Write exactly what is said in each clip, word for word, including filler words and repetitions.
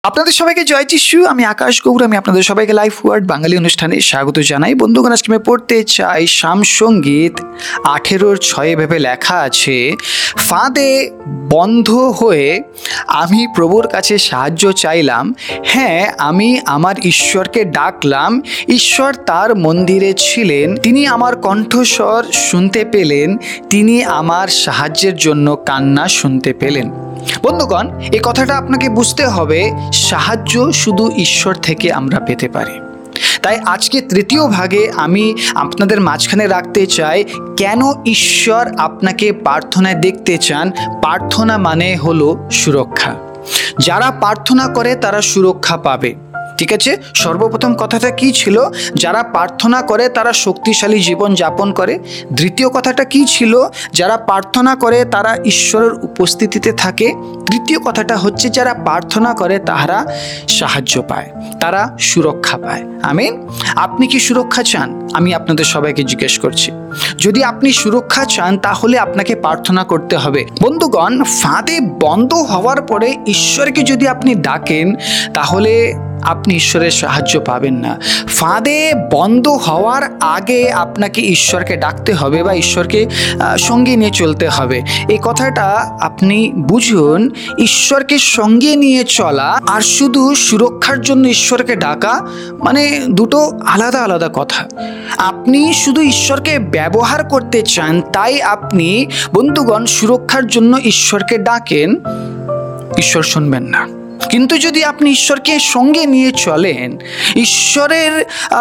আপনাদের সবাইকে জয় যিশু। আমি আকাশ গৌর। আমি আপনাদের সবাইকে লাইফ ওয়ার্ড বাঙালি অনুষ্ঠানে স্বাগত জানাই। বন্ধুগণ, আজকে আমি পড়তে চাই সামসঙ্গীত আঠেরোর ছয়ে ভেবে লেখা আছে, ফাঁদে বন্ধ হয়ে আমি প্রভুর কাছে সাহায্য চাইলাম। হ্যাঁ, আমি আমার ঈশ্বরকে ডাকলাম। ঈশ্বর তার মন্দিরে ছিলেন। তিনি আমার কণ্ঠস্বর শুনতে পেলেন। তিনি আমার সাহায্যের জন্য কান্না শুনতে পেলেন। বন্ধুগণ, এই কথাটা আপনাকে বুঝতে হবে, সাহায্য শুধু ঈশ্বর থেকে আমরা পেতে পারি। তাই আজকে তৃতীয় ভাগে আমি আপনাদের মাঝখানে রাখতে চাই, কেন ঈশ্বর আপনাকে প্রার্থনায় দেখতে চান। প্রার্থনা মানে হলো সুরক্ষা। যারা প্রার্থনা করে তারা সুরক্ষা পাবে। ঠিক আছে, সর্বপ্রথম কথাটা কি ছিল? যারা প্রার্থনা করে তারা শক্তিশালী জীবন যাপন করে। দ্বিতীয় কথাটা কি ছিল? যারা প্রার্থনা করে তারা ঈশ্বরের উপস্থিতিতে থাকে। তৃতীয় কথাটা হচ্ছে, যারা প্রার্থনা করে তারা সাহায্য পায়, তারা সুরক্ষা পায়। আমিন। আপনি কি সুরক্ষা চান? আমি আপনাদের সবাইকে জিজ্ঞেস করছি। যদি আপনি সুরক্ষা চান তাহলে আপনাকে প্রার্থনা করতে হবে। বন্ধুগণ, ফাঁদে বন্ধ হওয়ার পরে ঈশ্বরকে যদি আপনি ডাকেন তাহলে আপনি ঈশ্বরের সাহায্য পাবেন না। ফাঁদে বন্ধ হওয়ার আগে আপনাকে ঈশ্বরকে ডাকতে হবে বা ঈশ্বরকে সঙ্গে নিয়ে চলতে হবে। এই কথাটা আপনি বুঝুন। ঈশ্বরকে সঙ্গে নিয়ে চলা আর শুধু সুরক্ষার জন্য ঈশ্বরকে ডাকা মানে দুটো আলাদা আলাদা কথা। আপনি শুধু ঈশ্বরকে ব্যবহার করতে চান, তাই আপনি বন্ধুগণ সুরক্ষার জন্য ঈশ্বরকে ডাকেন, ঈশ্বর শুনবেন না। কিন্তু যদি আপনি ঈশ্বরকে সঙ্গে নিয়ে চলেন, ঈশ্বরের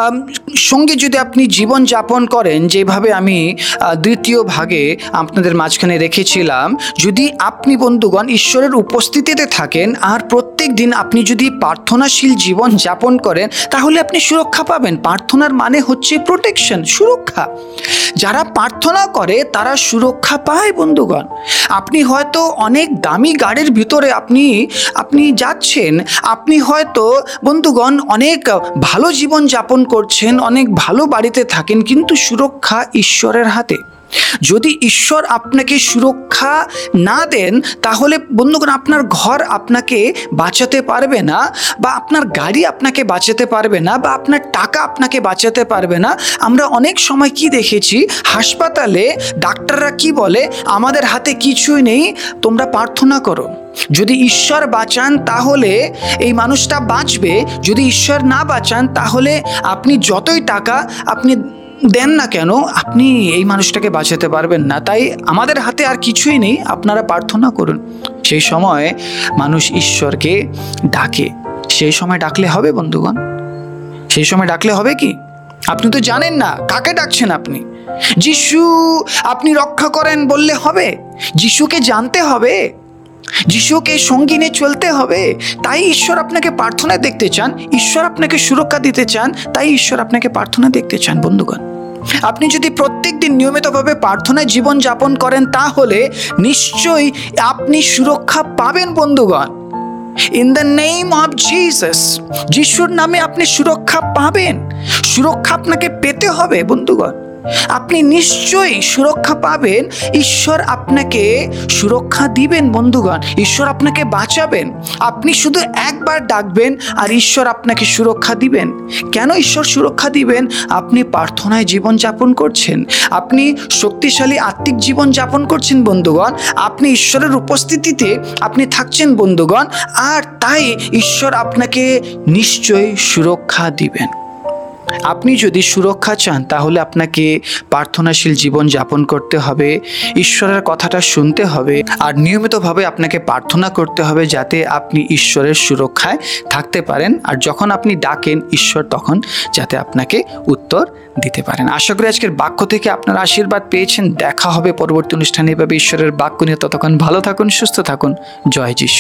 সঙ্গে যদি আপনি জীবন যাপন করেন, যেভাবে আমি দ্বিতীয় ভাগে আপনাদের মাঝখানে রেখেছিলাম, যদি আপনি বন্ধুগণ ঈশ্বরের উপস্থিতিতে থাকেন আর প্রত্যেক দিন আপনি যদি প্রার্থনাশীল জীবন যাপন করেন, তাহলে আপনি সুরক্ষা পাবেন। প্রার্থনার মানে হচ্ছে প্রোটেকশন, সুরক্ষা। যারা প্রার্থনা করে তারা সুরক্ষা পায়। বন্ধুগণ, আপনি হয়তো অনেক দামি গাড়ির ভিতরে আপনি আপনি যাচ্ছেন, আপনি হয়তো বন্ধুগণ অনেক ভালো জীবন যাপন করছেন, অনেক ভালো বাড়িতে থাকেন, কিন্তু সুরক্ষা ঈশ্বরের হাতে। যদি ঈশ্বর আপনাকে সুরক্ষা না দেন তাহলে বন্ধুগণ আপনার ঘর আপনাকে বাঁচাতে পারবে না, বা আপনার গাড়ি আপনাকে বাঁচাতে পারবে না, বা আপনার টাকা আপনাকে বাঁচাতে পারবে না। আমরা অনেক সময় কি দেখেছি, হাসপাতালে ডাক্তাররা কি বলে, আমাদের হাতে কিছুই নেই, তোমরা প্রার্থনা করো। যদি ঈশ্বর বাঁচান তাহলে এই মানুষটা বাঁচবে, যদি ঈশ্বর না বাঁচান তাহলে আপনি যতই টাকা আপনি দেন না কেন, আপনি এই মানুষটাকে বাঁচাতে পারবেন না। তাই আমাদের হাতে আর কিছুই নেই, আপনারা প্রার্থনা করুন। সেই সময় মানুষ ঈশ্বরকে ডাকে। সেই সময় ডাকলে হবে বন্ধুগণ? সেই সময় ডাকলে হবে কি? আপনি তো জানেন না কাকে ডাকছেন। আপনি যিশু আপনি রক্ষা করেন বললে হবে? যিশুকে জানতে হবে, যিশুকে সঙ্গী নিয়ে চলতে হবে। তাই ঈশ্বর আপনাকে প্রার্থনায় দেখতে চান, ঈশ্বর আপনাকে সুরক্ষা দিতে চান, তাই ঈশ্বর আপনাকে প্রার্থনা দেখতে চান। বন্ধুগণ, আপনি যদি প্রত্যেক দিন নিয়মিতভাবে প্রার্থনায় জীবন যাপন করেন তাহলে নিশ্চয়ই আপনি সুরক্ষা পাবেন। বন্ধুগণ, in the name of Jesus, যিশুর নামে আপনি সুরক্ষা পাবেন। সুরক্ষা আপনাকে পেতে হবে। বন্ধুগণ, আপনি নিশ্চয়ই সুরক্ষা পাবেন। ঈশ্বর আপনাকে সুরক্ষা দিবেন। বন্ধুগণ, ঈশ্বর আপনাকে বাঁচাবেন। আপনি শুধু একবার ডাকবেন আর ঈশ্বর আপনাকে সুরক্ষা দিবেন। কেন ঈশ্বর সুরক্ষা দিবেন? আপনি প্রার্থনায় জীবন যাপন করছেন, আপনি শক্তিশালী আত্মিক জীবন যাপন করছেন। বন্ধুগণ, আপনি ঈশ্বরের উপস্থিতিতে আপনি থাকছেন। বন্ধুগণ, আর তাই ঈশ্বর আপনাকে নিশ্চয়ই সুরক্ষা দিবেন। আপনি যদি সুরক্ষা চান তাহলে আপনাকে প্রার্থনাশীল জীবন যাপন করতে হবে, ঈশ্বরের কথাটা শুনতে হবে, আর নিয়মিতভাবে আপনাকে প্রার্থনা করতে হবে যাতে আপনি ঈশ্বরের সুরক্ষায় থাকতে পারেন। আর যখন আপনি ডাকেন ঈশ্বর তখন যাতে আপনাকে উত্তর দিতে পারেন। আশা করি আজকের বাক্য থেকে আপনারা আশীর্বাদ পেয়েছেন। দেখা হবে পরবর্তী অনুষ্ঠানে এভাবে ঈশ্বরের বাক্য নিয়ে। ততক্ষণ ভালো থাকুন, সুস্থ থাকুন। জয় যিশু।